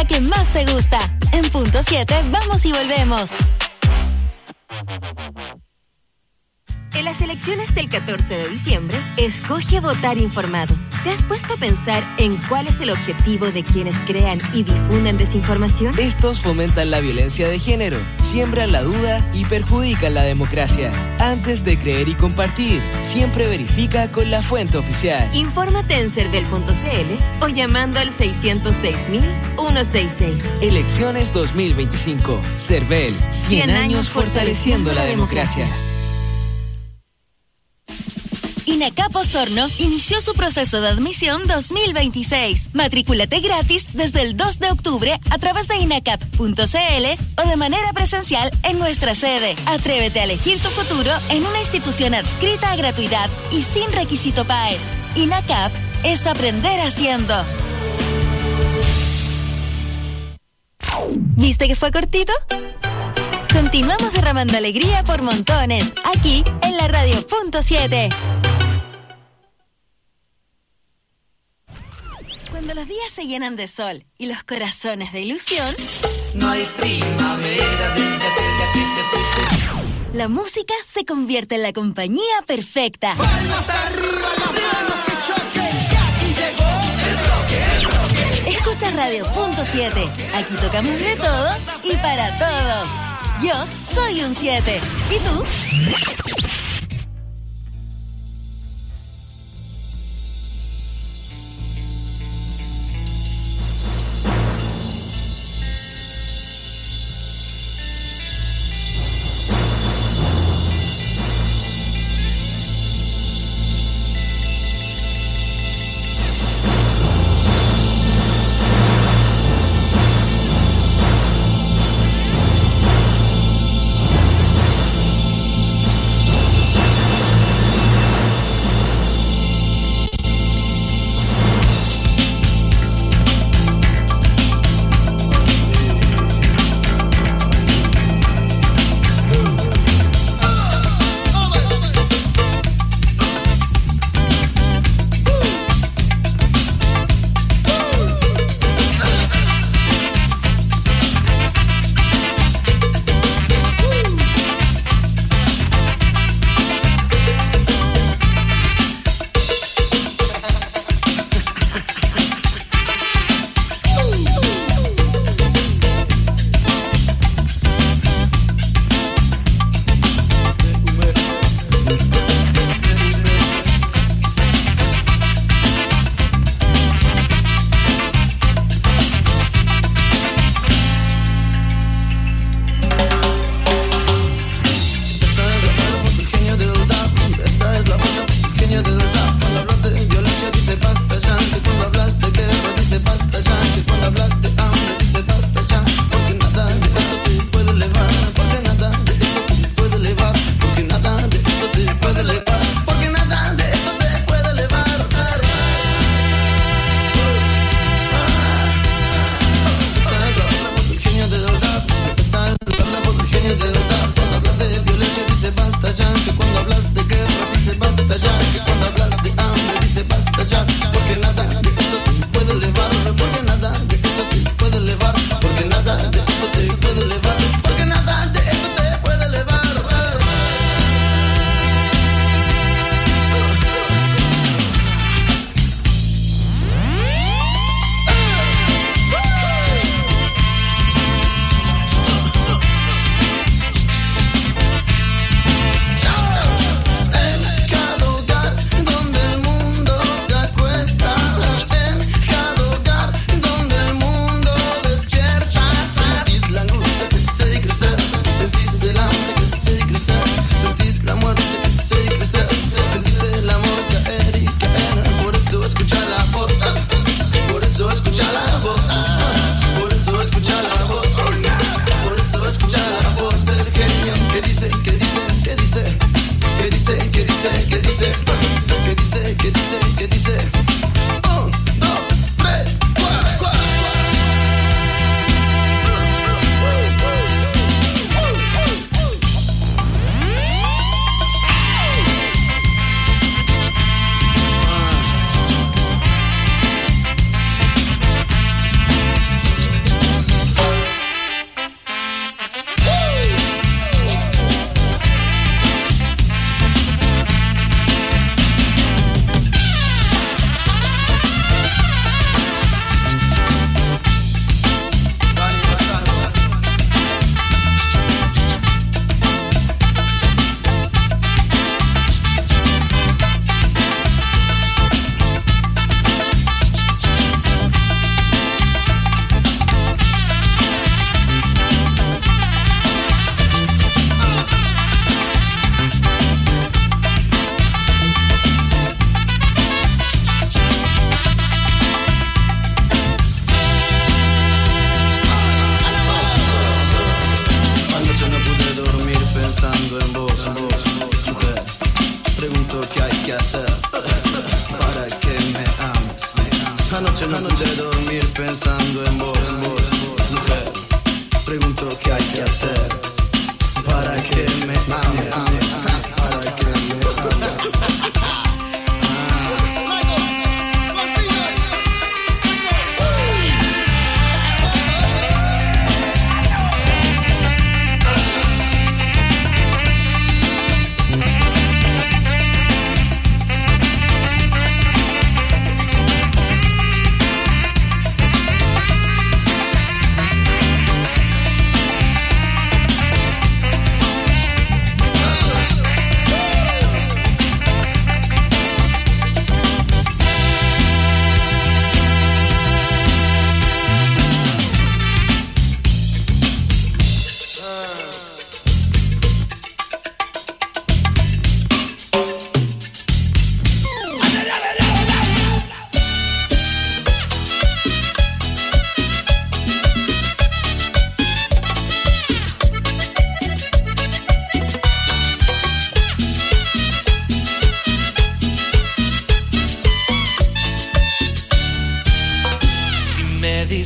la que más te gusta. En punto 7, vamos y volvemos. En las elecciones del 14 de diciembre, escoge votar informado. ¿Te has puesto a pensar en cuál es el objetivo de quienes crean y difunden desinformación? Estos fomentan la violencia de género, siembran la duda y perjudican la democracia. Antes de creer y compartir, siempre verifica con la fuente oficial. Infórmate en cervel.cl o llamando al 606.166. Elecciones 2025. Cervel, 100 años fortaleciendo la democracia. INACAP Osorno inició su proceso de admisión 2026. Matrículate gratis desde el 2 de octubre a través de inacap.cl o de manera presencial en nuestra sede. Atrévete a elegir tu futuro en una institución adscrita a gratuidad y sin requisito PAES. INACAP es aprender haciendo. ¿Viste que fue cortito? Continuamos derramando alegría por montones, aquí en la radio punto 7. Cuando los días se llenan de sol y los corazones de ilusión, no hay primavera desde aquella que te fuiste. La música se convierte en la compañía perfecta. ¡Palmas arriba, las manos que choquen! ¡Ya aquí llegó el bloque, el bloque! Escucha Radio Punto 7. Aquí tocamos de todo y para todos. Yo soy un 7. ¿Y tú?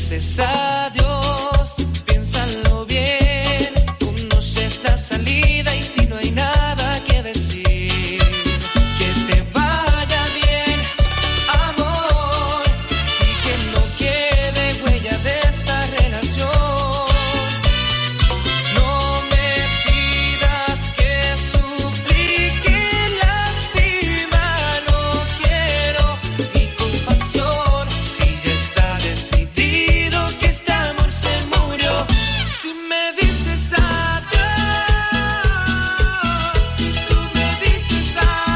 dices adiós, piénsalo bien. Conoces la salida y si no hay nada que decir, que te vaya bien, amor, y que no quede huella de esta relación. No me pidas que suplique, lástima, no quiero ni compasión. Si ya está decidido que este amor se murió, si me dices adiós, si tú me dices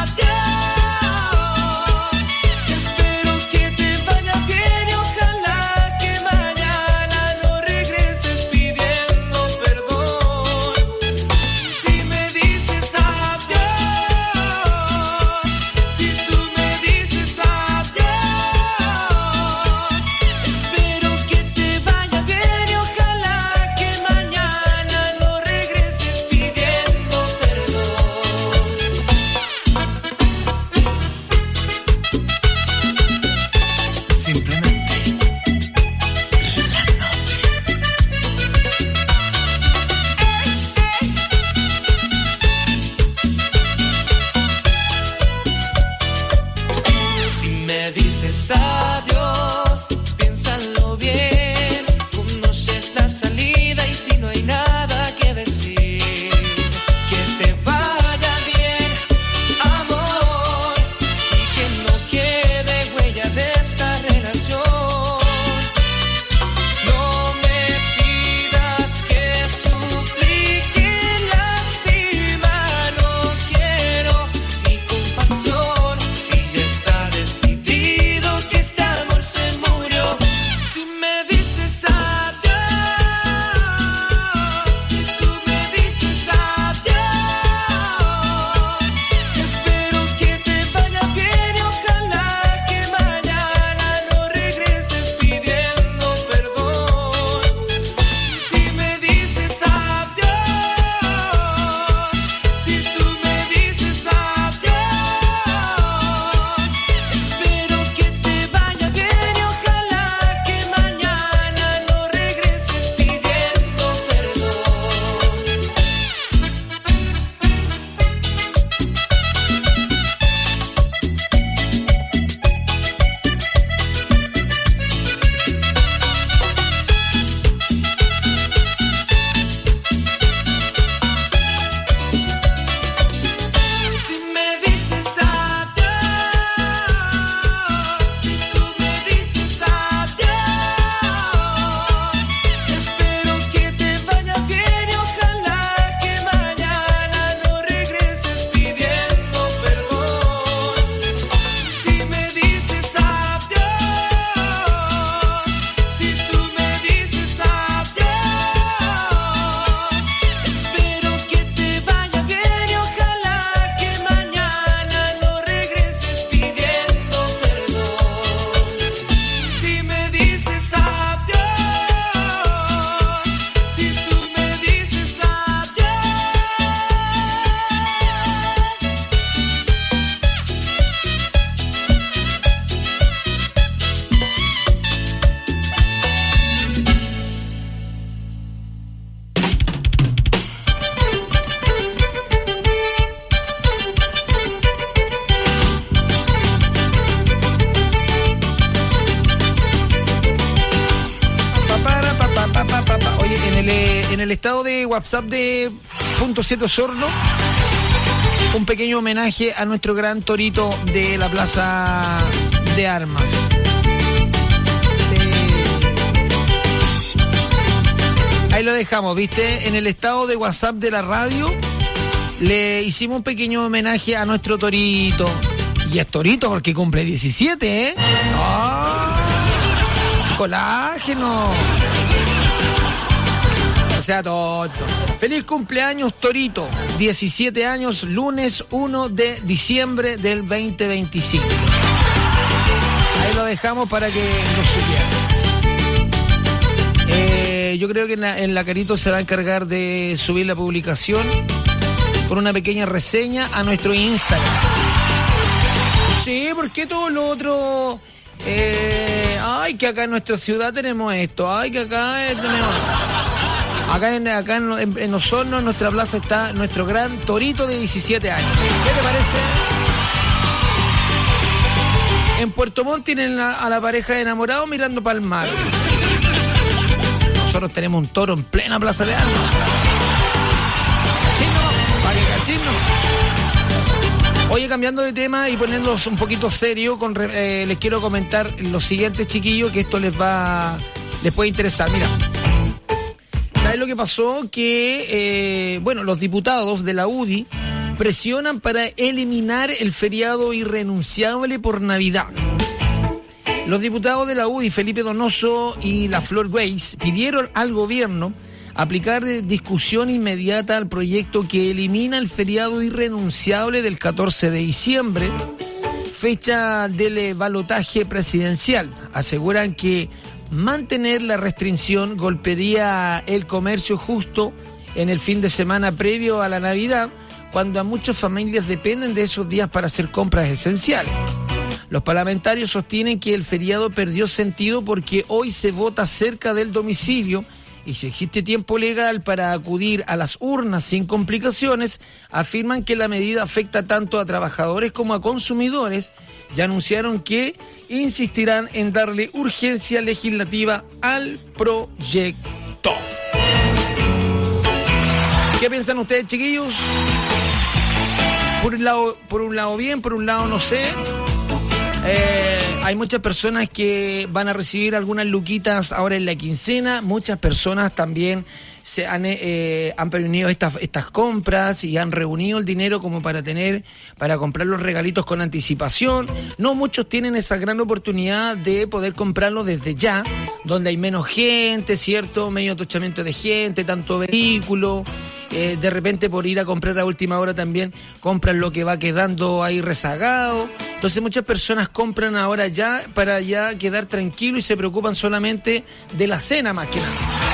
adiós, espero que te vaya bien y ojalá que mañana no regreses pidiendo perdón. Si me dices adiós, si tú me dices adiós, espero que te vaya bien y ojalá que mañana no regreses pidiendo perdón. Simplemente la noche. Si me dices adiós, piénsalo bien. Conoces la salida y si no hay nada que decir, que te vaya bien, amor, y que no quede huella de esta relación. No me pidas que suplique, lástima, no quiero ni compasión. Si ya está decidido que este amor se murió, si me dices adiós, si tú me dices adiós, espero que te vaya bien y ojalá que mañana no regreses pidiendo perdón. Si me dices adiós, si tú me dices adiós, espero que te vaya bien y ojalá que mañana no regreses pidiendo perdón. Si me dices adiós, si tú me dices adiós, espero que te vaya bien y ojalá que mañana no regreses pidiendo perdón. Si me dices adiós, si tú me dices adiós, espero que te vaya bien y ojalá que mañana no regreses pidiendo perdón. Si me dices adiós, si tú me dices Oye, en el estado de WhatsApp de .7 Osorno, un pequeño homenaje a nuestro gran torito de la Plaza de Armas. Sí. Ahí lo dejamos, ¿viste? En el estado de WhatsApp de la radio le hicimos un pequeño homenaje a nuestro torito. Y es torito porque cumple 17, ¿eh? ¡Oh! ¡Colágeno! O sea, tonto. Feliz cumpleaños, Torito. 17 años, lunes 1 de diciembre del 2025. Ahí lo dejamos para que lo supieran. Yo creo que en la Carito se va a encargar de subir la publicación con una pequeña reseña a nuestro Instagram. Sí, porque todo lo otro Ay, que acá en nuestra ciudad tenemos esto. Ay, que acá tenemos... Acá en Osorno, en nuestra plaza, está nuestro gran torito de 17 años. ¿Qué te parece? En Puerto Montt tienen a la pareja de enamorados mirando para el mar. Nosotros tenemos un toro en plena Plaza de Armas. Cachino. Oye, cambiando de tema y poniéndonos un poquito serio, les quiero comentar lo siguiente, chiquillos, que esto les puede interesar. Mira, ¿sabes lo que pasó? Que, los diputados de la UDI presionan para eliminar el feriado irrenunciable por Navidad. Los diputados de la UDI, Felipe Donoso y la Flor Weiss, pidieron al gobierno aplicar discusión inmediata al proyecto que elimina el feriado irrenunciable del 14 de diciembre, fecha del balotaje presidencial. Aseguran que mantener la restricción golpearía el comercio justo en el fin de semana previo a la Navidad, cuando a muchas familias dependen de esos días para hacer compras esenciales. Los parlamentarios sostienen que el feriado perdió sentido porque hoy se vota cerca del domicilio y si existe tiempo legal para acudir a las urnas sin complicaciones, afirman que la medida afecta tanto a trabajadores como a consumidores y anunciaron que insistirán en darle urgencia legislativa al proyecto. ¿Qué piensan ustedes, chiquillos? Por un lado bien, por un lado no sé. Hay muchas personas que van a recibir algunas luquitas ahora en la quincena. Muchas personas también se han prevenido estas compras y han reunido el dinero como para comprar los regalitos con anticipación. No muchos tienen esa gran oportunidad de poder comprarlo desde ya, donde hay menos gente, ¿cierto? Medio atochamiento de gente, tanto vehículo. De repente por ir a comprar a última hora también compran lo que va quedando ahí rezagado. Entonces muchas personas compran ahora ya para ya quedar tranquilos y se preocupan solamente de la cena más que nada.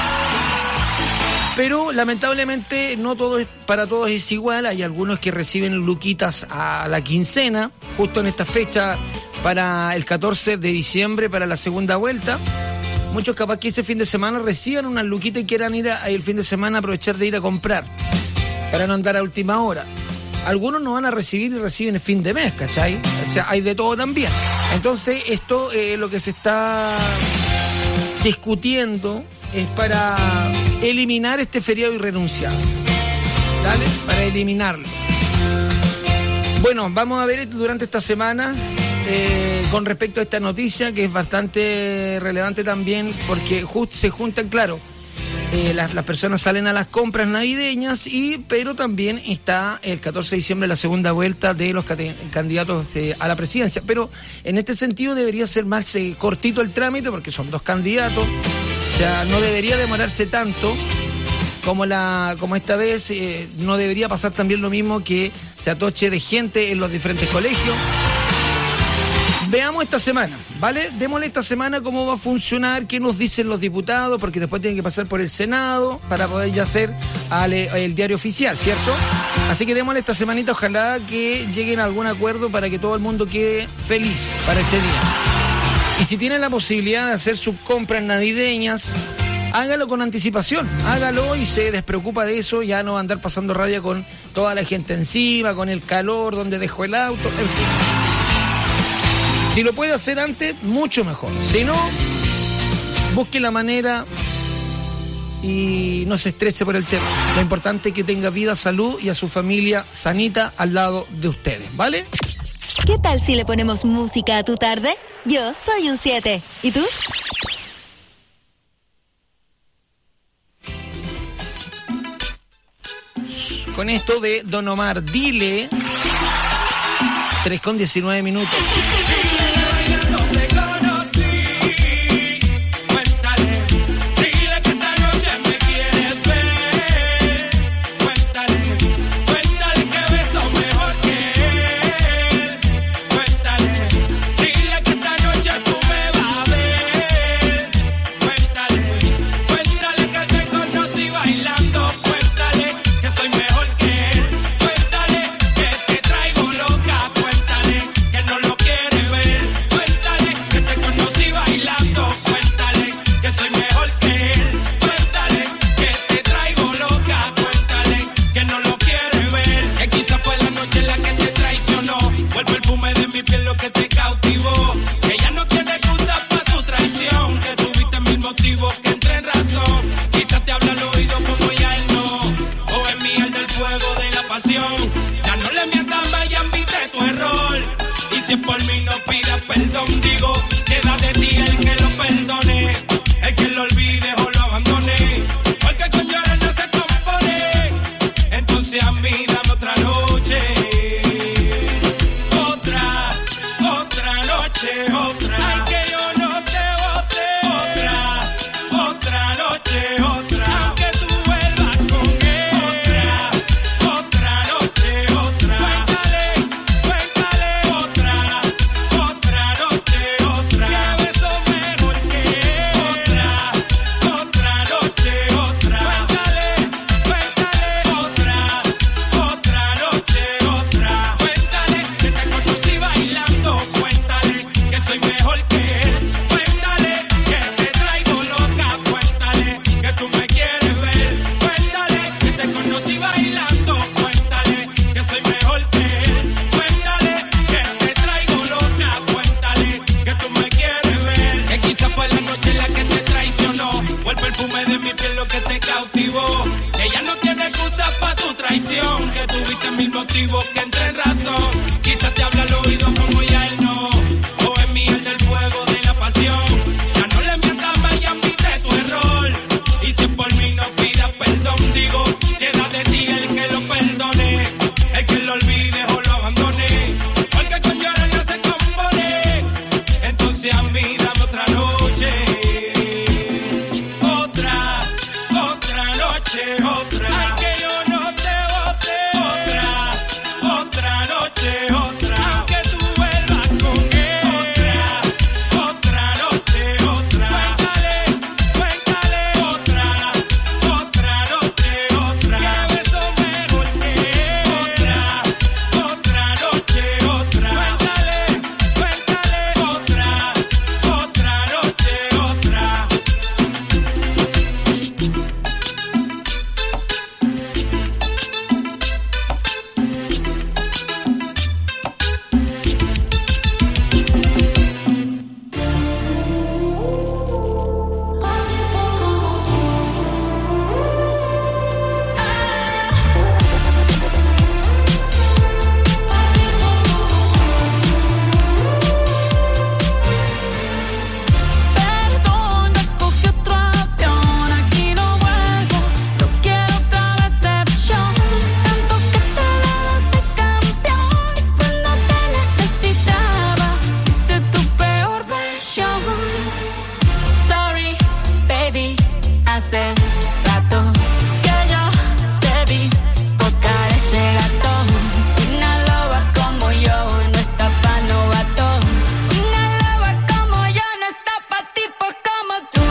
Pero lamentablemente no para todos es igual. Hay algunos que reciben luquitas a la quincena, justo en esta fecha para el 14 de diciembre para la segunda vuelta. Muchos capaz que ese fin de semana reciban unas luquitas y quieran ir el fin de semana aprovechar de ir a comprar para no andar a última hora. Algunos no van a recibir y reciben el fin de mes, ¿cachai? O sea, hay de todo también. Entonces, esto lo que se está discutiendo es para eliminar este feriado irrenunciable. ¿Dale? Para eliminarlo. Bueno, vamos a ver durante esta semana con respecto a esta noticia, que es bastante relevante también, porque se juntan, claro, las personas salen a las compras navideñas, pero también está el 14 de diciembre la segunda vuelta de los candidatos a la presidencia. Pero en este sentido debería ser más cortito el trámite, porque son dos candidatos, o sea, no debería demorarse tanto como esta vez. No debería pasar también lo mismo, que se atoche de gente en los diferentes colegios. Veamos esta semana, ¿vale? Démosle esta semana cómo va a funcionar, qué nos dicen los diputados, porque después tienen que pasar por el Senado para poder ya hacer el diario oficial, ¿cierto? Así que démosle esta semanita, ojalá que lleguen a algún acuerdo para que todo el mundo quede feliz para ese día. Y si tienen la posibilidad de hacer sus compras navideñas, hágalo con anticipación, hágalo y se despreocupa de eso, ya no va a andar pasando rabia con toda la gente encima, con el calor, donde dejó el auto, en fin. Si lo puede hacer antes, mucho mejor. Si no, busque la manera y no se estrese por el tema. Lo importante es que tenga vida, salud y a su familia sanita al lado de ustedes, ¿vale? ¿Qué tal si le ponemos música a tu tarde? Yo soy un 7. ¿Y tú? Con esto de Don Omar, dile. 3:19. Que no lo quiere ver. por mí no pidas perdón, digo, queda de ti el que lo perdone, el que lo olvide o lo abandone, porque con llorar no se compone, entonces a mí dame otra noche, otra noche, otra, ay que yo no te bote, otra noche, otra, aunque tú vuelvas con él, otra noche, otra, cuéntale, otra noche, otra, que beso mejor que él, otra noche, otra, cuéntale, otra noche, otra, cuéntale que te conocí bailando, cuéntale que soy mejor que él, cuéntale que te traigo loca, cuéntale que tú me quieres ver, cuéntale que te conocí bailando, cuéntale que soy mejor que él, cuéntale que te traigo loca, cuéntale que tú me quieres ver, que quizás fue la noche en la que te traicionó, fue el perfume de mi piel lo que te cautivó, ella no tiene excusa pa' tu traición, que tuviste mil motivos que entre en razón, quizás te habla al oído como ya él no, o es miel del fuego de la pasión, ya no le mientas más y admite tu error, y si por mí no pidas perdón, digo, queda de ti el que lo perdone, el que lo olvide o lo abandone, porque con llorar no se compone, entonces a mí dame otra noche, otra noche, otra, ay que yo no te bote, otra noche, otra, aunque tú vuelvas con él, otra noche, otra, cuéntale, otra noche, otra, que beso mejor que él, otra noche, otra, cuéntale, otra noche, otra. Perdón, ya cogí otro avión, aquí no vuelvo, no quiero otra decepción. Tanto que te dabas de campeón y cuando te necesitaba, viste tu peor versión. Sorry, baby, hace rato que yo te vi tocar ese gato. Una loba como yo no está pa' novato. Una loba como yo no está pa' tipos como tú.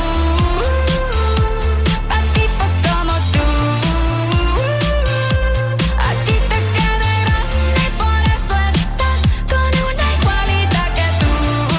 Pa' tipos como tú. A ti te queda grande y por eso estás con una igualita que tú.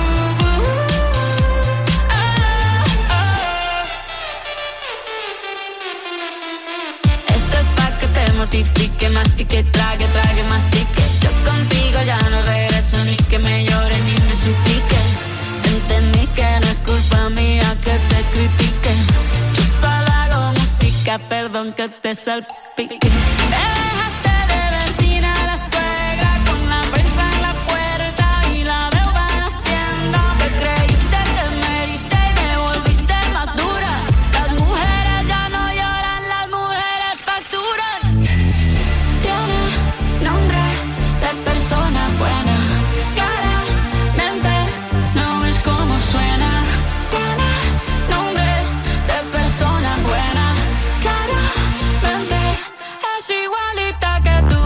Esto es pa' que te mortifique, mastique, trague, mastique. Yo contigo ya no regreso, ni que me llore ni me suplique. Entendí que no es culpa mía que te critique. Yo solo hago música, perdón que te salpique. Me dejaste de vecina a la suegra con la prensa en la puerta y la deuda en Hacienda. Te creíste que me heriste y me volviste más dura. Las mujeres ya no lloran, las mujeres facturan. Tiene nombre de persona buena, claramente no es como suena. Tiene nombre de persona buena, claramente es igualita que tú.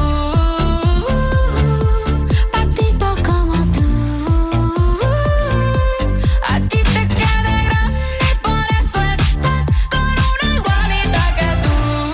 Pa' tipo como tú. A ti te queda grande y por eso estás con una igualita que tú.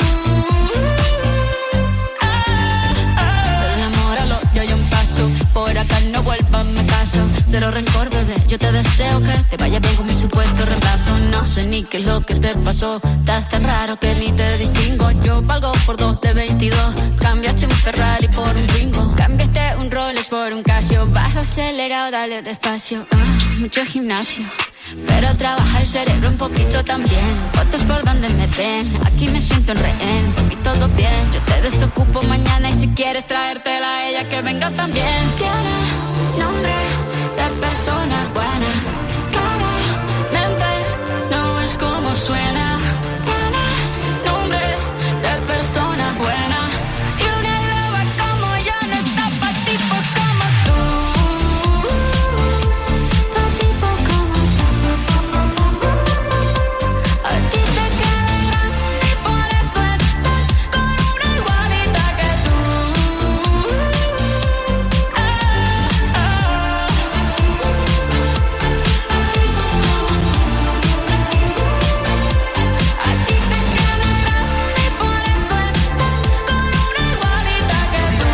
Del amor a lo yo hay un paso, por acá no vuelvas, me caso. Cero rencor, bebé, yo te deseo que te vaya bien con mi supuesto reemplazo. No sé ni qué es lo que te pasó, estás tan raro que ni te distingo. Yo valgo por 2 de 22, cambiaste un Ferrari por un Twingo, cambiaste un Rolex por un Casio. Baja acelerado, dale despacio, mucho gimnasio, pero trabaja el cerebro un poquito también. Fotos por donde me ven, aquí me siento en rehén. Por mí todo bien, yo te desocupo mañana y si quieres traértela a ella que venga también. Tiene nombre de persona buena. Claramente no es como suena. Tiene nombre de persona buena. Y una loba como yo no está pa' tipos como tú. Pa' tipos como tú. A ti te queda grande y por eso estás con una igualita que tú. A ti te queda grande y por eso estás con una igualita que tú.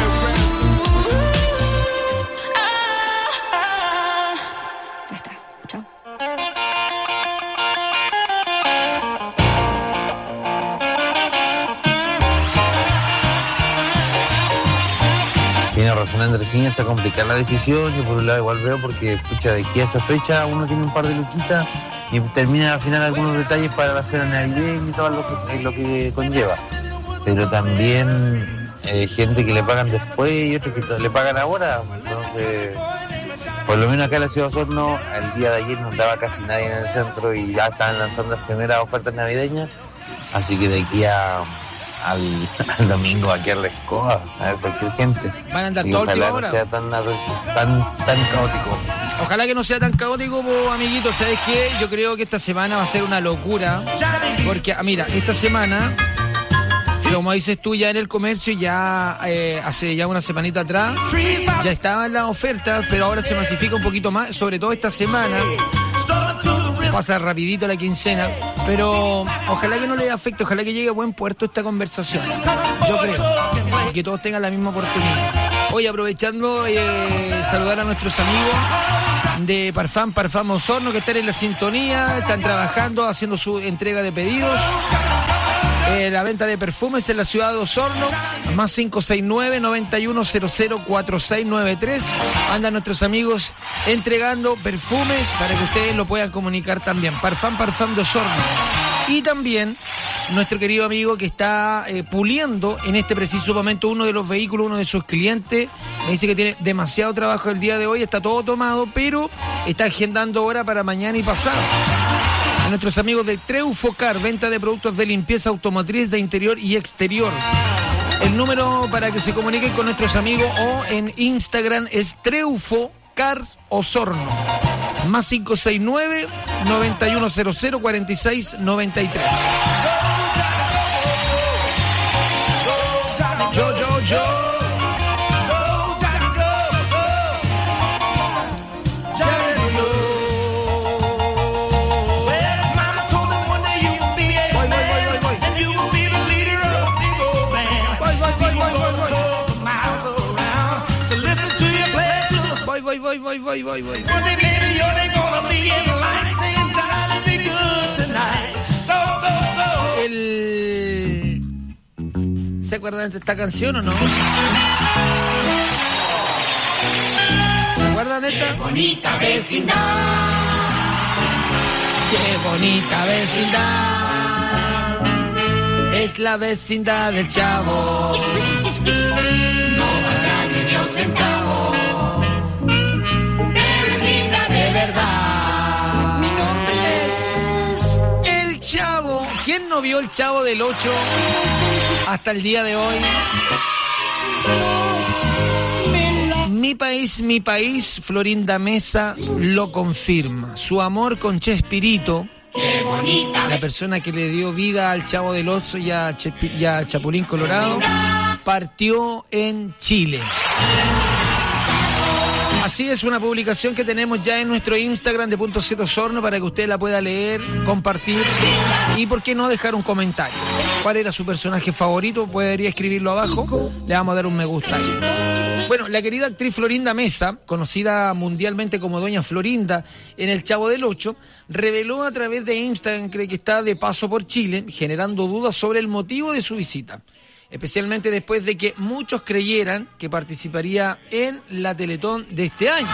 Ya está, chao. Tiene razón Andresín, está complicada la decisión. Yo por un lado igual veo porque, pucha, de aquí a esa fecha uno tiene un par de luquitas y termina al final algunos detalles para la cena navideña y todo lo que conlleva. Pero también gente que le pagan después y otros que le pagan ahora. Entonces, por lo menos acá en la ciudad de Osorno, el día de ayer no andaba casi nadie en el centro y ya estaban lanzando las primeras ofertas navideñas. Así que de aquí al domingo aquí a la escoba, a ver cualquier gente. Van a andar Y todo el ojalá última hora. no sea tan caótico. Ojalá que no sea tan caótico, amiguitos. ¿Sabes qué? Yo creo que esta semana va a ser una locura. Porque, mira, esta semana, como dices tú, ya en el comercio, ya hace ya una semanita atrás, ya estaban las ofertas, pero ahora se masifica un poquito más, sobre todo esta semana. Pasa rapidito la quincena, pero ojalá que no le afecte, ojalá que llegue a buen puerto esta conversación. Yo creo. Y que todos tengan la misma oportunidad. Hoy aprovechando saludar a nuestros amigos de Parfum Osorno que están en la sintonía, están trabajando, haciendo su entrega de pedidos. La venta de perfumes en la ciudad de Osorno, más 569-9100-4693. Andan nuestros amigos entregando perfumes para que ustedes lo puedan comunicar también. Parfum de Osorno. Y también nuestro querido amigo que está puliendo en este preciso momento uno de los vehículos, uno de sus clientes. Me dice que tiene demasiado trabajo el día de hoy, está todo tomado, pero está agendando hora para mañana y pasado. A nuestros amigos de Treufocar, venta de productos de limpieza automotriz de interior y exterior. El número para que se comuniquen con nuestros amigos o en Instagram es Treufocars Osorno. Más 569-9100-4693. Yo. Voy. ¿Se acuerdan de esta canción o no? ¿Se acuerdan de esta? Qué bonita vecindad. Qué bonita vecindad. Es la vecindad del Chavo. No valdrá ni Dios centavo. Pero es linda de verdad. Mi nombre es El Chavo. ¿Quién no vio El Chavo del 8 hasta el día de hoy? Mi país, Florinda Mesa lo confirma. Su amor con Chespirito, la persona que le dio vida al Chavo del 8 y a Chapulín Colorado, partió en Chile. Así es, una publicación que tenemos ya en nuestro Instagram de .z Osorno para que usted la pueda leer, compartir y por qué no dejar un comentario. ¿Cuál era su personaje favorito? Podría escribirlo abajo, le vamos a dar un me gusta ahí. Bueno, la querida actriz Florinda Mesa, conocida mundialmente como Doña Florinda en El Chavo del 8, reveló a través de Instagram que está de paso por Chile, generando dudas sobre el motivo de su visita. Especialmente después de que muchos creyeran que participaría en la Teletón de este año.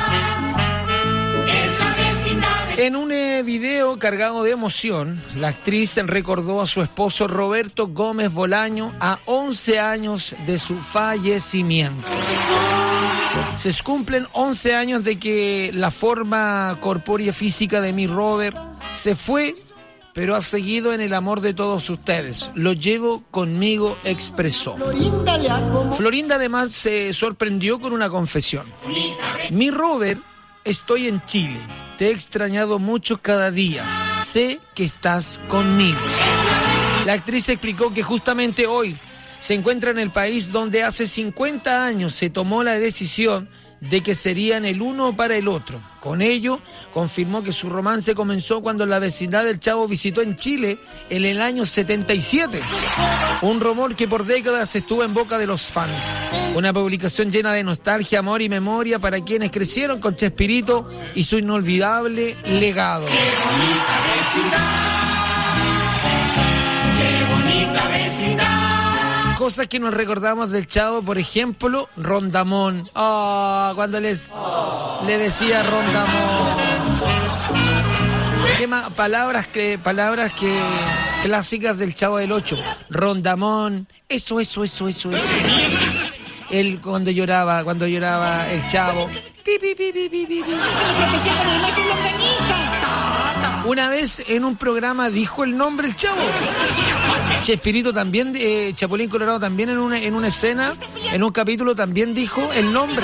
En un video cargado de emoción, la actriz recordó a su esposo Roberto Gómez Bolaño a 11 años de su fallecimiento. Se cumplen 11 años de que la forma corpórea física de mi Robert se fue, pero ha seguido en el amor de todos ustedes. Lo llevo conmigo, expresó. Florinda además se sorprendió con una confesión. Mi Robert, estoy en Chile. Te he extrañado mucho cada día. Sé que estás conmigo. La actriz explicó que justamente hoy se encuentra en el país donde hace 50 años se tomó la decisión de que serían el uno para el otro. Con ello, confirmó que su romance comenzó cuando la vecindad del Chavo visitó en Chile en el año 77. Un rumor que por décadas estuvo en boca de los fans. Una publicación llena de nostalgia, amor y memoria para quienes crecieron con Chespirito y su inolvidable legado. Cosas que nos recordamos del Chavo, por ejemplo, Rondamón. Cuando le decía Rondamón. ¿Qué más? Palabras que clásicas del Chavo del Ocho. Rondamón. Eso. Él cuando lloraba el Chavo. Una vez en un programa dijo el nombre el Chavo. Chespirito también, Chapulín Colorado también en una escena, en un capítulo también dijo el nombre.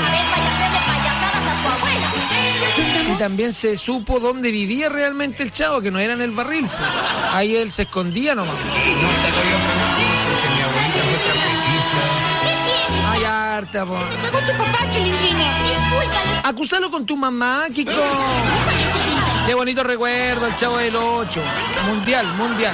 Y también se supo dónde vivía realmente el Chavo, que no era en el barril. Ahí él se escondía nomás. Porque mi abuelita fue trapecista. Ay, harta, po. Con tu papá, Chilindrina. Acúsalo con tu mamá, Kiko. Qué bonito recuerdo, el Chavo del 8. Mundial.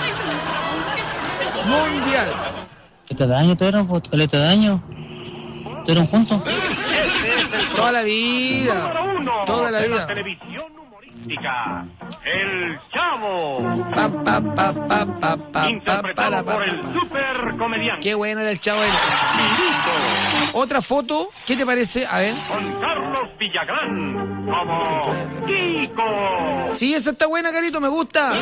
¿Caleta de año tuvieron? ¿Caleta de año? ¿Estuvieron juntos? Toda la vida. Toda la vida. Televisión humorística. El Chavo. Interpretado por el super comediante. Qué bueno era el Chavo del 8. Otra foto, ¿qué te parece? A ver. Con Carlos Villagrán como Kiko. Sí, esa está buena, Carito, me gusta.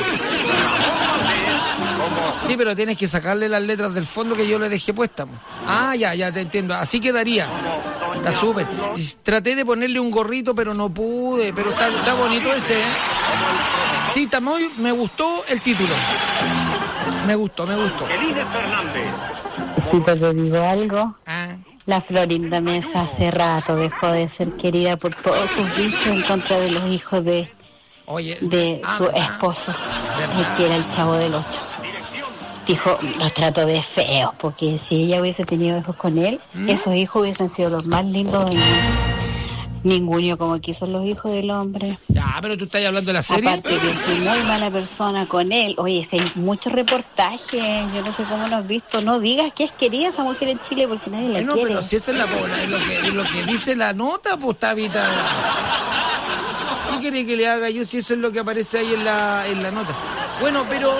Sí, pero tienes que sacarle las letras del fondo que yo le dejé puesta. Ya te entiendo. Así quedaría. Está súper. Traté de ponerle un gorrito, pero no pude. Pero está bonito ese, ¿eh? Sí, me gustó el título. Me gustó. Elide Fernández. Si te digo algo, la Florinda Mesa hace rato dejó de ser querida por todos sus dichos en contra de los hijos de su esposo, el que era el Chavo del 8. Dijo, los trato de feos, porque si ella hubiese tenido hijos con él, esos hijos hubiesen sido los más lindos del mundo. Ninguno como quiso los hijos del hombre. Ya, pero tú estás hablando de la serie. Aparte que fui muy mala persona con él. Oye, hay muchos reportajes. Yo no sé cómo lo has visto. No digas que es querida esa mujer en Chile porque nadie la quiere. Pero si esa es lo que dice la nota, pues Tabita. ¿Qué quiere que le haga yo si eso es lo que aparece ahí en la nota? Bueno, pero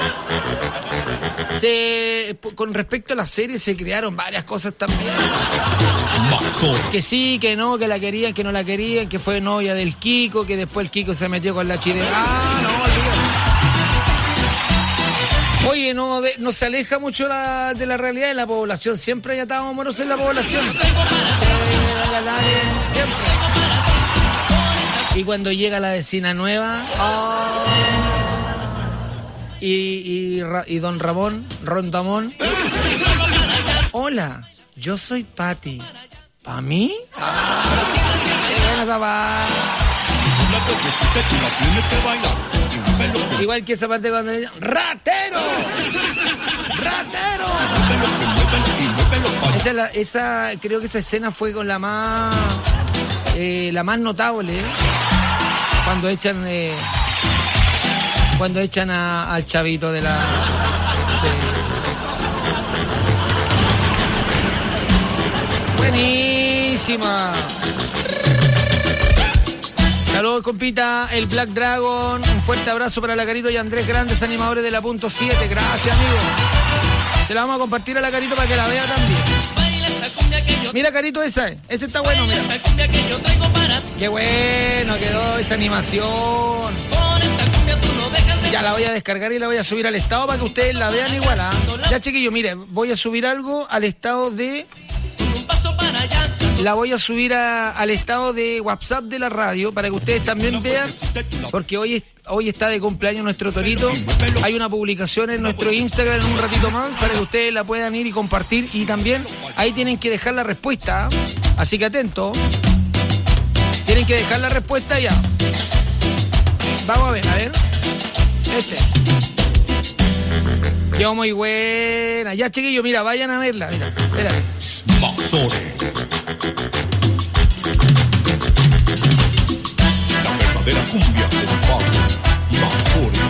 con respecto a la serie se crearon varias cosas también. Que sí, que no, que la querían, que no la querían, que fue novia del Kiko, que después el Kiko se metió con la chilena. No, olvídate. Oye, no se aleja mucho de la realidad de la población. Siempre hay atados amorosos en la población. Siempre. Y cuando llega la vecina nueva... Y don Ramón, Rondamón. Hola, yo soy Pati. ¿Pa' mí? Igual que esa parte cuando le dicen ¡ratero! Esa creo que esa escena fue con la más notable, ¿eh? Cuando echan al chavito de la... Buenísima. Saludos, compita, el Black Dragon. Un fuerte abrazo para la Carito y Andrés, grandes animadores de la Punto 7. Gracias, amigo. Se la vamos a compartir a la Carito para que la vea también. Mira, Carito, ese está bueno, mira. Qué bueno quedó esa animación. Ya la voy a descargar y la voy a subir al estado para que ustedes la vean igual. Ya, chiquillo, mire, voy a subir algo al estado de la voy a subir al estado de WhatsApp de la radio para que ustedes también vean, porque hoy está de cumpleaños nuestro torito. Hay una publicación en nuestro Instagram en un ratito más para que ustedes la puedan ir y compartir, y también ahí tienen que dejar la respuesta, así que atento, tienen que dejar la respuesta ya. Vamos a ver, Quedó muy buena. Ya, chiquillos, mira, vayan a verla. Mira, espérate. La verdadera cumbia de Pablo. Mazore.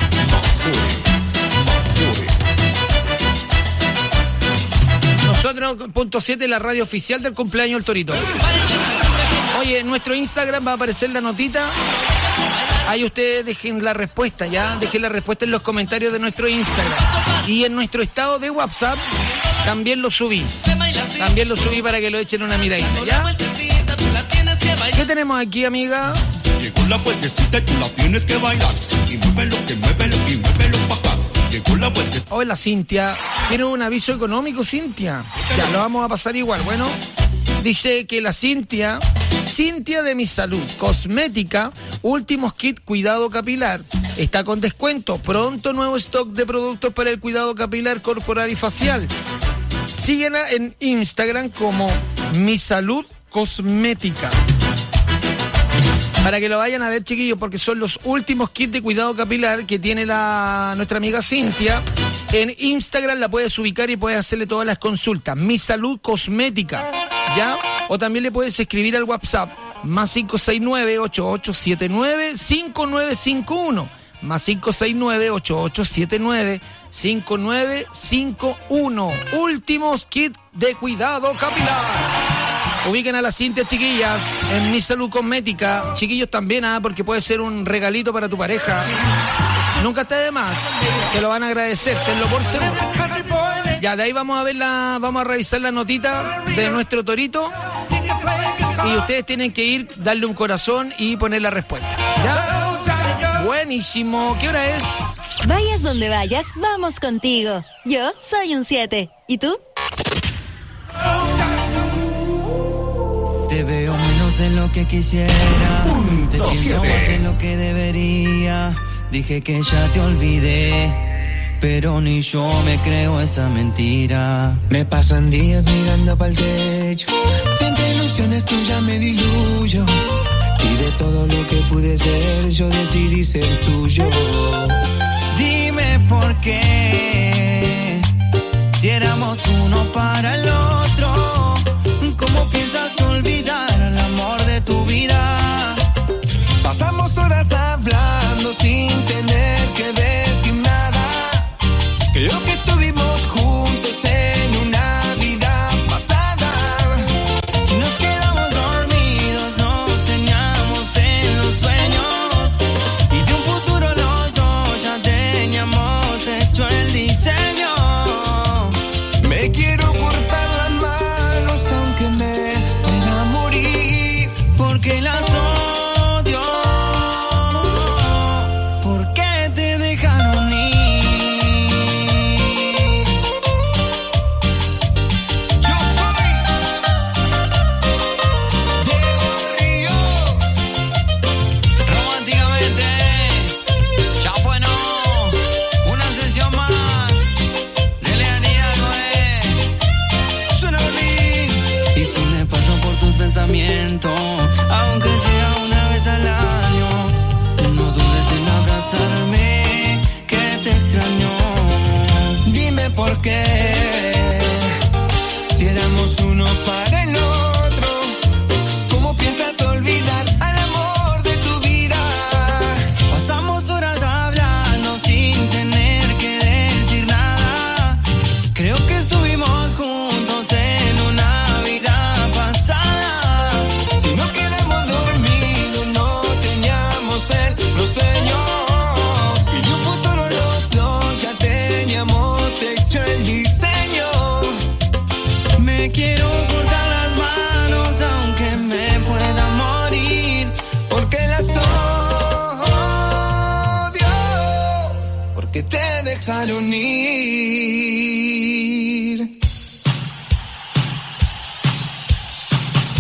Nosotros, punto 7, la radio oficial del cumpleaños del torito. Oye, en nuestro Instagram va a aparecer la notita. Ahí ustedes dejen la respuesta, ya. Dejen la respuesta en los comentarios de nuestro Instagram. Y en nuestro estado de WhatsApp también lo subí. Para que lo echen una miradita, ¿ya? ¿Qué tenemos aquí, amiga? Llegó la vueltecita y tú la tienes que bailar. Y muévelo pa' acá. Llegó la vueltecita. Hola, Cintia. ¿Tiene un aviso económico, Cintia? Ya, lo vamos a pasar igual. Bueno, dice que la Cintia de Mi Salud Cosmética, últimos kit cuidado capilar, está con descuento. Pronto nuevo stock de productos para el cuidado capilar, corporal y facial. Síguela en Instagram como Mi Salud Cosmética, para que lo vayan a ver, chiquillos, porque son los últimos kits de cuidado capilar que tiene nuestra amiga Cintia. En Instagram la puedes ubicar y puedes hacerle todas las consultas. Mi Salud Cosmética, ¿ya? O también le puedes escribir al WhatsApp más 569-8879-5951. Más 569-8879-5951. Últimos kits de cuidado capilar. Ubiquen a la Cintia, chiquillas, en Mi Salud Cosmética. Chiquillos también, porque puede ser un regalito para tu pareja. Nunca esté de más. Te lo van a agradecer, tenlo por seguro. Ya, de ahí vamos a revisar la notita de nuestro torito. Y ustedes tienen que ir, darle un corazón y poner la respuesta. ¿Ya? Buenísimo. ¿Qué hora es? Vayas donde vayas, vamos contigo. Yo soy un 7. ¿Y tú? Te veo menos de lo que quisiera. Te pienso más de lo que debería. Dije que ya te olvidé, pero ni yo me creo esa mentira. Me pasan días mirando pa'l techo. Entre ilusiones tuyas me diluyo. Y de todo lo que pude ser, yo decidí ser tuyo. Dime por qué, si éramos uno para el otro, ¿cómo piensas olvidar al amor de tu vida? Pasamos horas hablando sin tener que decir nada. Creo que estuvimos juntos en una vida pasada. Si nos quedamos dormidos, nos teníamos en los sueños. Y de un futuro los dos ya teníamos hecho el diseño. Me quiero cortar las manos aunque me pueda morir, porque las odio. ¿Por qué te dejaron ir? Yo soy Diego Ríos. Románticamente, ya bueno, una sesión más de Leonida Goe. Suena por mí. Y si me paso por tus pensamientos, aunque sea una vez al año, no dudes en abrazarme, que te extraño. Dime por qué, si éramos uno para el otro, ¿cómo piensas olvidar al amor de tu vida? Pasamos horas hablando sin tener que decir nada. Creo que estuvimos juntos en una vida pasada. Si no quedamos dormidos, no teníamos los sueños. Y de un futuro los dos ya teníamos hecho el diseño. Me quiero cortar las manos aunque me pueda morir, Porque las odio, porque te dejaron ir.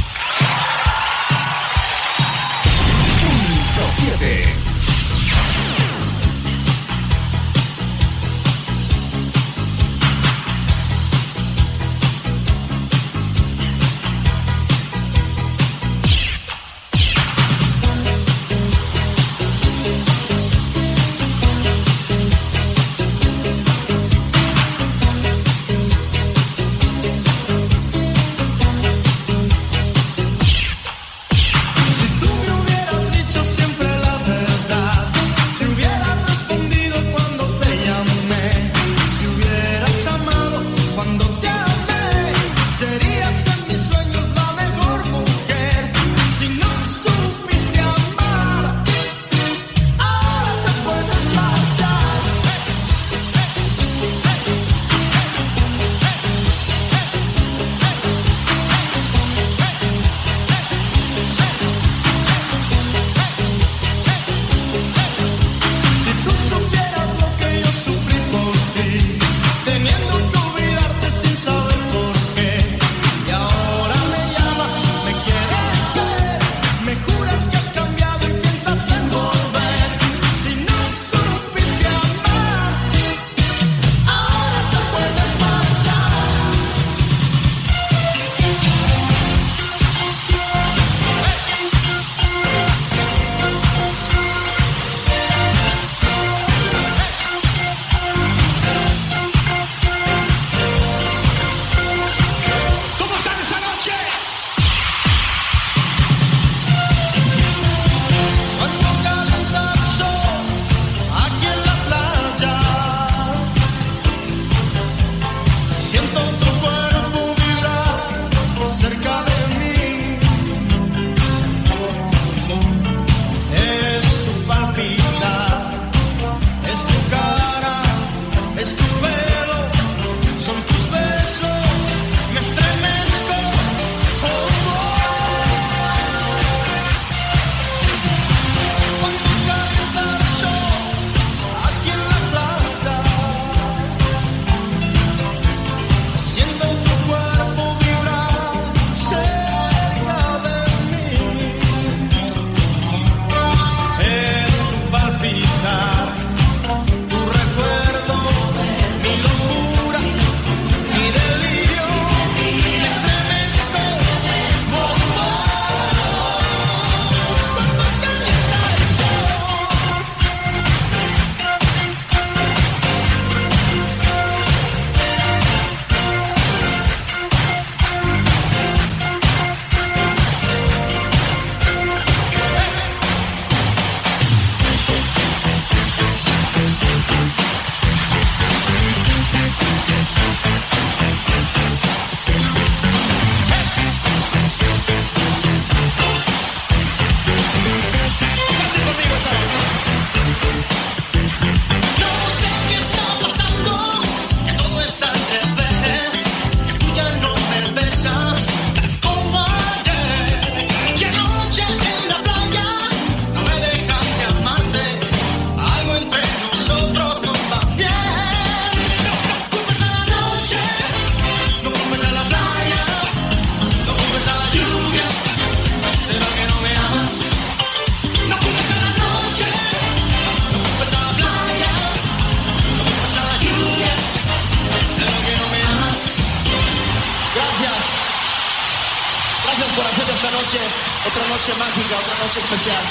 esta noche, otra noche mágica, otra noche especial.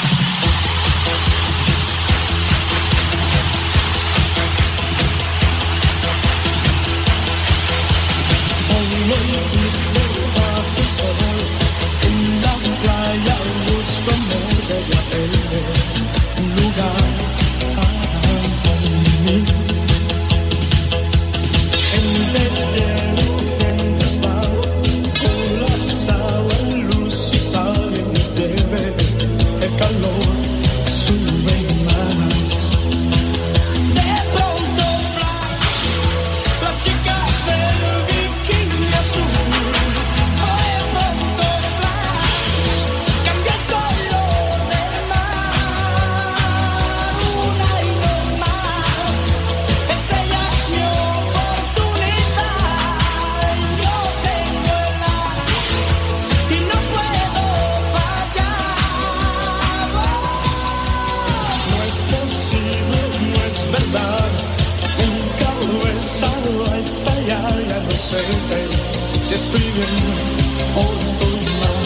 Solo mismo bajo el sol, en la playa busco amor de un lugar para mí. En deshielo, en desvalo, con las aguas, luz y sal, y bebe el calor, sube más. De pronto, la chica del bikini azul, de pronto, cambia el color del mar, una y no más. Esta ya es mi oportunidad, yo tengo el as y no puedo fallar. No es posible, no es verdad, nunca lo he besado a estallar, ya no sé si estoy bien o estoy mal.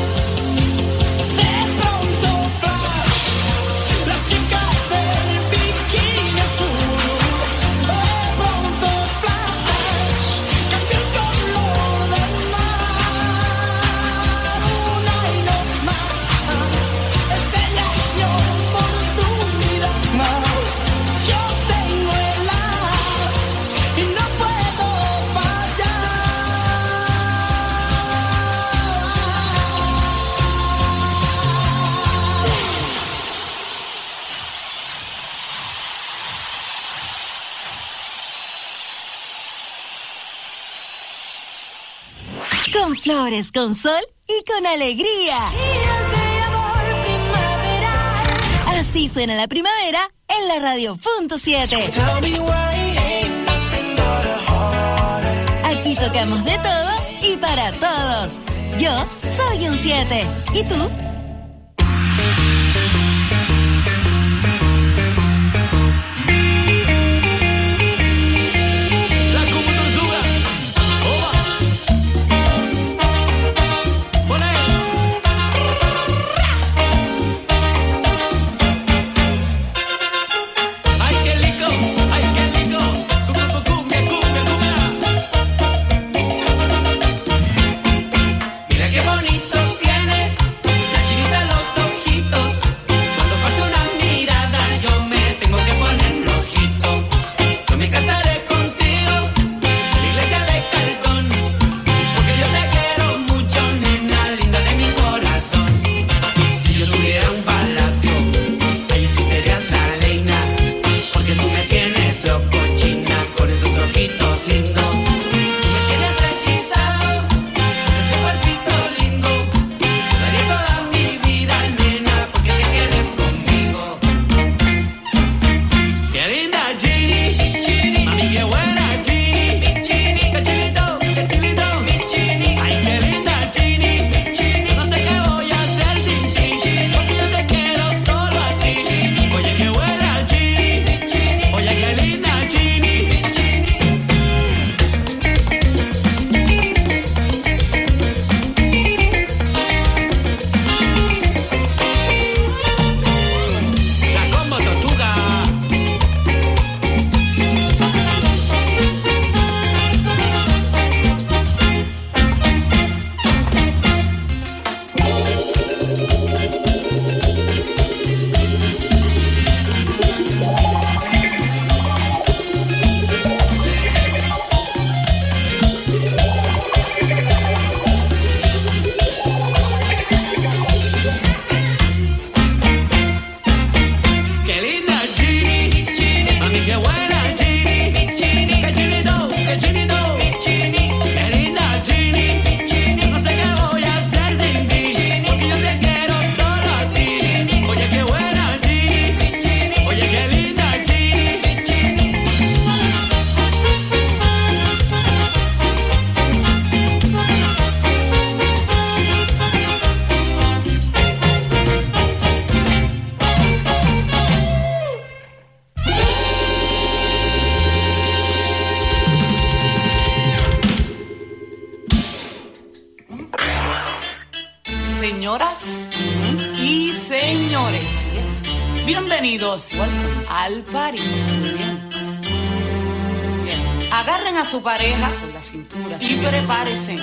De pronto, la chica del bikini azul, de pronto, cambia el color del mar, una y no más. Esta ya es mi oportunidad, yo tengo el as y no puedo fallar. Con flores, con sol y con alegría. Así suena la primavera en la radio.7. Aquí tocamos de todo y para todos. Yo soy un 7. ¿Y tú? Ay, qué rico, cumbia, cumbia, cumbia. Mira qué bonito tiene Bienvenidos al party. Bien. Agarren a su pareja por la cintura y prepárense.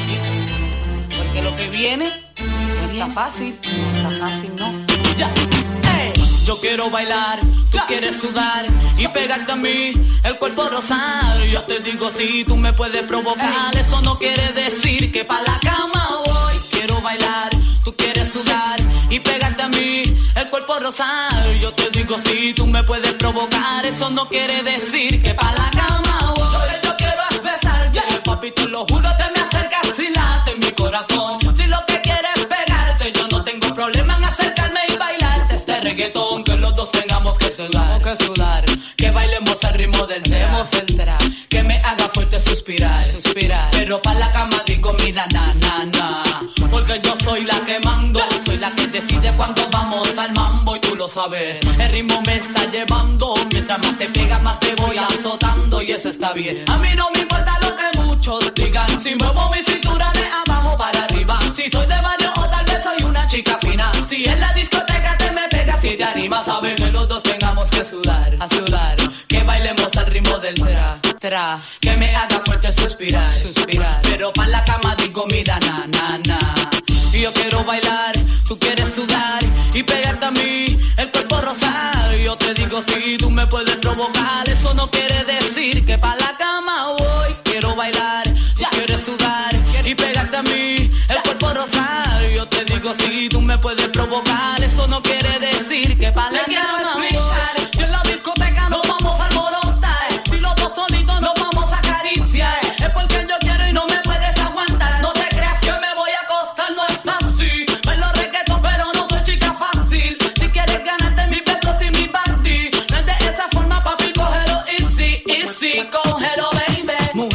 Porque lo que viene no está fácil. No está fácil, no. Ya. Hey. Yo quiero bailar, tú quieres sudar y pegarte a mí, el cuerpo rosar. Yo te digo si tú me puedes provocar. Eso no quiere decir que pa' la cama voy. Quiero bailar, tú quieres sudar y pegarte a mí, el cuerpo rosar. Yo te digo si tú me puedes provocar. Eso no quiere decir que pa' la cama voy. Lo que yo quiero es besarte, papi, te lo juro, te me acercas y late mi corazón. Si lo que quieres es pegarte, yo no tengo problema en acercarme y bailarte este reggaetón. Que los dos tengamos que sudar, que bailemos al ritmo del demos el tra, que me haga fuerte suspirar, pero pa' la cama digo mira na, na, na, porque yo soy la que mando, soy la que decide cuando vamos al mambo y tú lo sabes, el ritmo me está llevando, mientras más te pegas más te voy azotando y eso está bien, a mí no me importa lo que muchos digan, si muevo mi cintura de abajo para arriba, si soy de barrio o tal vez soy una chica fina, si en la discoteca te me pegas y te animas, sabes que los dos tengamos que sudar, a sudar, que bailemos al ritmo del tra, que me haga fuerte suspirar, pero pa' la cama digo mira na, na, na, y yo quiero bailar, tú quieres sudar y pegarte a mí, el cuerpo rosar, yo te digo si tú me puedes provocar, eso no quiere decir que pa' la cama voy, quiero bailar, tú quieres sudar y pegarte a mí, el cuerpo rosar, yo te digo si tú me puedes provocar, eso no quiere decir que pa' la cama voy. Si en la discoteca nos vamos a alborotar, si los dos solitos nos vamos a acariciar, es porque yo quiero y no me puedes aguantar, no te creas que me voy a acostar, no es así, bailo reggaetón pero no soy chica fácil, si quieres ganarte mis besos y mi party, no es de esa forma papi, cógelo easy, cógelo baby.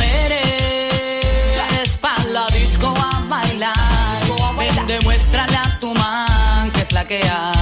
Mujeres pa' la disco a bailar, ven demuéstrale a tu man que es la que hay.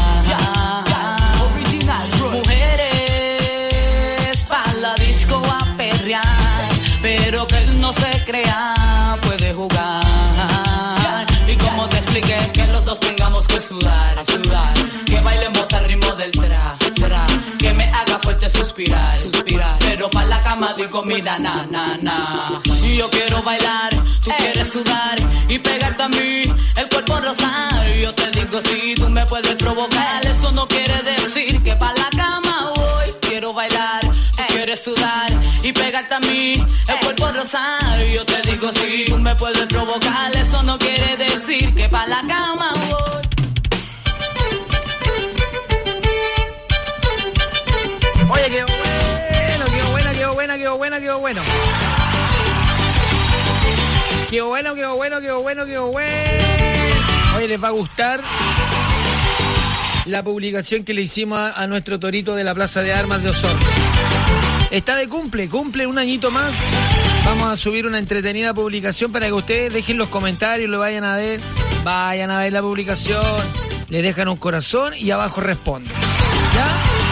Mujeres pa' la disco a perrear, pero que él no se crea, puede jugar. Y como te expliqué, que los dos tengamos que sudar, que bailemos al ritmo del tra, que me haga fuerte suspirar, pero pa' la cama digo mira na, na, na. Y yo quiero bailar, tú quieres sudar y pegarte a mí, el cuerpo rosar, yo te digo si tú me puedes provocar, eso no quiere decir que pa' la cama voy, quiero bailar, tú quieres sudar y pegarte a mí, el cuerpo rosar, yo te digo si tú me puedes provocar, eso no quiere decir que pa' la cama voy. Oye, qué bueno, qué buena, qué buena, qué buena, qué bueno. Qué bueno, qué bueno, qué bueno, qué bueno. Oye, les va a gustar la publicación que le hicimos a nuestro torito de la Plaza de Armas de Osorno. Está de cumple un añito más. Vamos a subir una entretenida publicación para que ustedes dejen los comentarios, lo vayan a ver la publicación, le dejan un corazón y abajo responden. ¿Ya?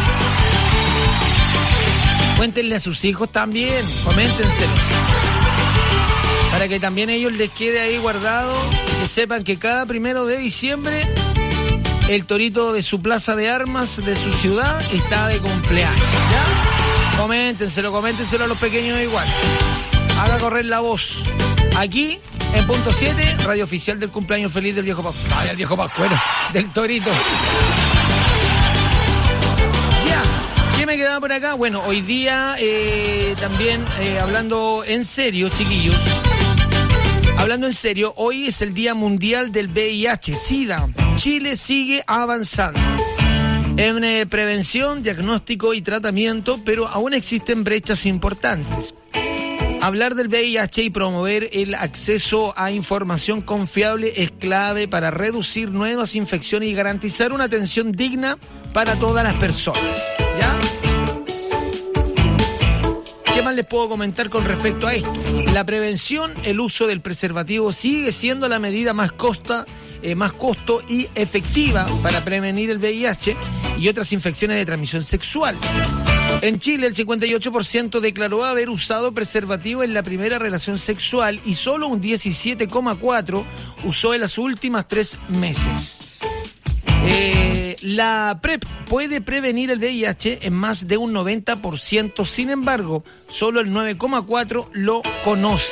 Cuéntenle a sus hijos también, coméntenselo. Para que también a ellos les quede ahí guardado, que sepan que cada 1 de diciembre el torito de su plaza de armas de su ciudad está de cumpleaños. ¿Ya? Coméntenselo a los pequeños igual. Haga correr la voz. Aquí, en punto 7, radio oficial del cumpleaños feliz del viejo Pascuero. Ay, el viejo Pascuero, del torito. Ya, ¿qué me quedaba por acá? Bueno, hoy día también hablando en serio, chiquillos. Hablando en serio, hoy es el Día Mundial del VIH-Sida. Chile sigue avanzando en prevención, diagnóstico y tratamiento, pero aún existen brechas importantes. Hablar del VIH y promover el acceso a información confiable es clave para reducir nuevas infecciones y garantizar una atención digna para todas las personas. ¿Ya? ¿Qué más les puedo comentar con respecto a esto? La prevención, el uso del preservativo sigue siendo la medida más costo y efectiva para prevenir el VIH y otras infecciones de transmisión sexual. En Chile, el 58% declaró haber usado preservativo en la primera relación sexual y solo un 17,4% usó en las últimas 3 meses. La PrEP puede prevenir el VIH en más de un 90%, sin embargo, solo el 9,4% lo conoce.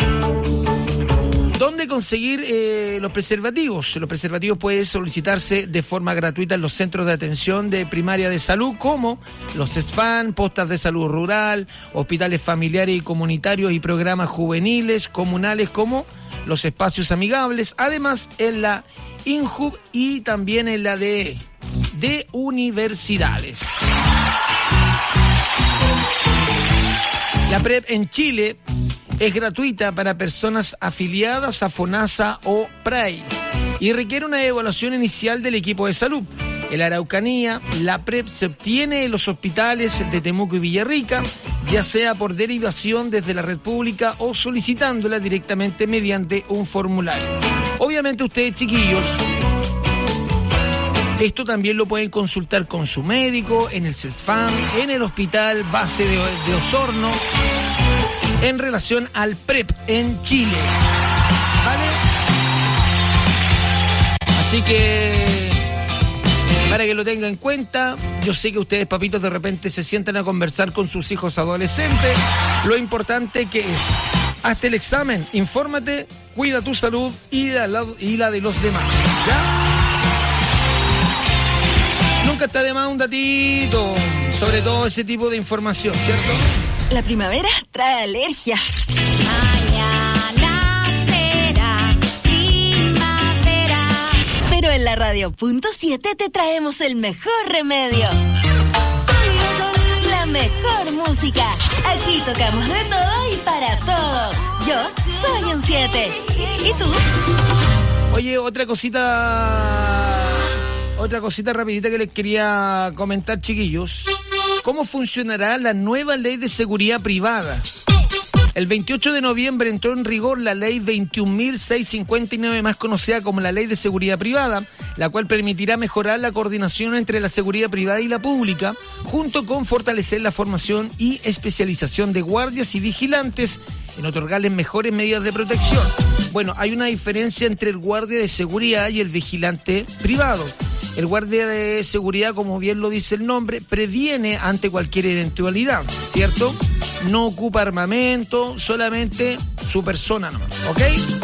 ¿Dónde conseguir los preservativos? Los preservativos pueden solicitarse de forma gratuita en los centros de atención de primaria de salud, como los CESFAM, postas de salud rural, hospitales familiares y comunitarios y programas juveniles comunales como los espacios amigables. Además, en la INJUV y también en la de universidades. La PrEP en Chile es gratuita para personas afiliadas a FONASA o PRAIS y requiere una evaluación inicial del equipo de salud. En la Araucanía, la PrEP se obtiene en los hospitales de Temuco y Villarrica, ya sea por derivación desde la red pública o solicitándola directamente mediante un formulario. Obviamente ustedes, chiquillos, esto también lo pueden consultar con su médico, en el CESFAM, en el Hospital Base de Osorno, en relación al PrEP en Chile. ¿Vale? Así que, para que lo tengan en cuenta, yo sé que ustedes, papitos, de repente se sientan a conversar con sus hijos adolescentes. Lo importante que es, hazte el examen, infórmate, cuida tu salud y la de los demás. ¿Ya? Nunca está de más un datito sobre todo ese tipo de información, ¿cierto? La primavera trae alergia. Mañana será primavera. Pero en la Radio.7 te traemos el mejor remedio. La mejor música. Aquí tocamos de todo y para todos. Yo soy un 7. ¿Y tú? Oye, otra cosita rapidita que les quería comentar, chiquillos. ¿Cómo funcionará la nueva ley de seguridad privada? El 28 de noviembre entró en rigor la ley 21.659, más conocida como la Ley de Seguridad Privada, la cual permitirá mejorar la coordinación entre la seguridad privada y la pública, junto con fortalecer la formación y especialización de guardias y vigilantes en otorgarles mejores medidas de protección. Bueno, hay una diferencia entre el guardia de seguridad y el vigilante privado. El guardia de seguridad, como bien lo dice el nombre, previene ante cualquier eventualidad, ¿cierto? No ocupa armamento, solamente su persona nomás, ¿ok?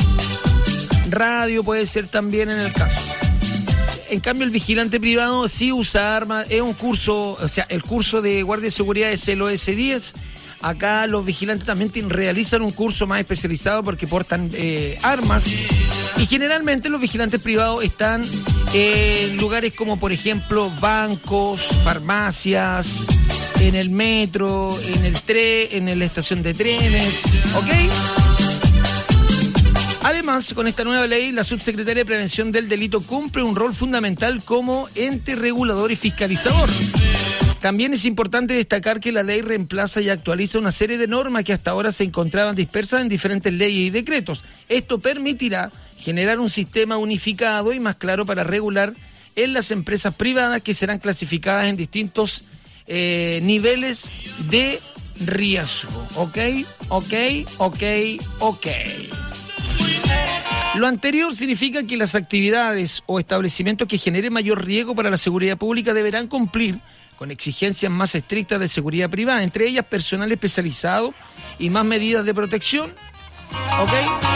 Radio puede ser también en el caso. En cambio, el vigilante privado sí usa armas, es un curso, o sea, el curso de guardia de seguridad es el OS10. Acá los vigilantes también realizan un curso más especializado porque portan armas. Y generalmente los vigilantes privados están en lugares como, por ejemplo, bancos, farmacias, en el metro, en la estación de trenes, ¿ok? Además, con esta nueva ley, la Subsecretaría de Prevención del Delito cumple un rol fundamental como ente regulador y fiscalizador. También es importante destacar que la ley reemplaza y actualiza una serie de normas que hasta ahora se encontraban dispersas en diferentes leyes y decretos. Esto permitirá generar un sistema unificado y más claro para regular en las empresas privadas que serán clasificadas en distintos niveles de riesgo. ¿Ok? Lo anterior significa que las actividades o establecimientos que generen mayor riesgo para la seguridad pública deberán cumplir con exigencias más estrictas de seguridad privada, entre ellas personal especializado y más medidas de protección. ¿Ok?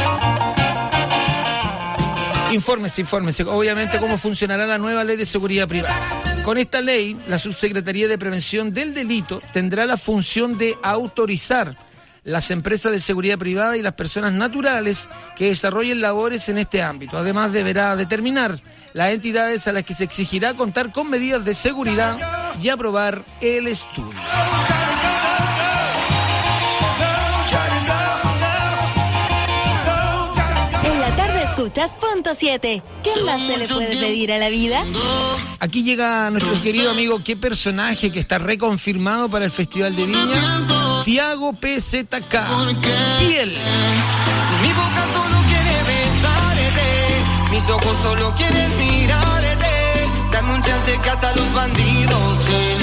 Infórmese, obviamente, cómo funcionará la nueva ley de seguridad privada. Con esta ley, la Subsecretaría de Prevención del Delito tendrá la función de autorizar las empresas de seguridad privada y las personas naturales que desarrollen labores en este ámbito. Además, deberá determinar las entidades a las que se exigirá contar con medidas de seguridad y aprobar el estudio. En la tarde escuchas Punto 7. ¿Qué más se le puede pedir a la vida? Aquí llega nuestro querido amigo, qué personaje que está reconfirmado para el Festival de Viña, Tiago PZK. Piel. Mi boca solo quiere besarte, mis ojos solo quieren mirarte, dame un chance que hasta los bandidos